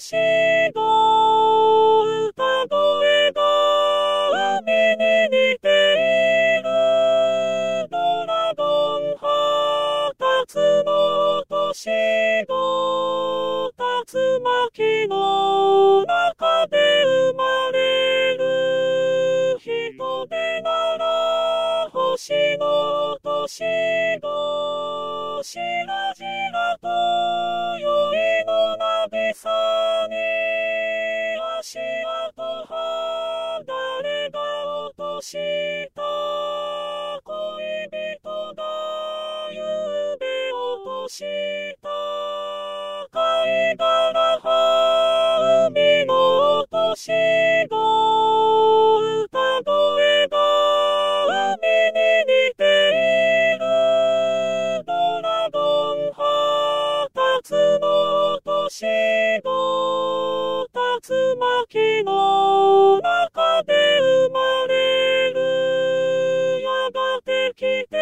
しの歌声が海に似ている。ドラゴンハーツの落とし子、竜巻の中で生まれる。人でなら星の落とし子、しらじらと酔いの渚に足跡は誰が落とした恋人がゆうべ落とした貝殻は海の落とし子、歌声が海に似ている。ドラゴンハーツの落とし子、竜巻の中で生まれる。やがて来て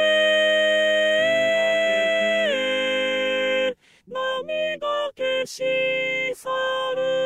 波が消し去る。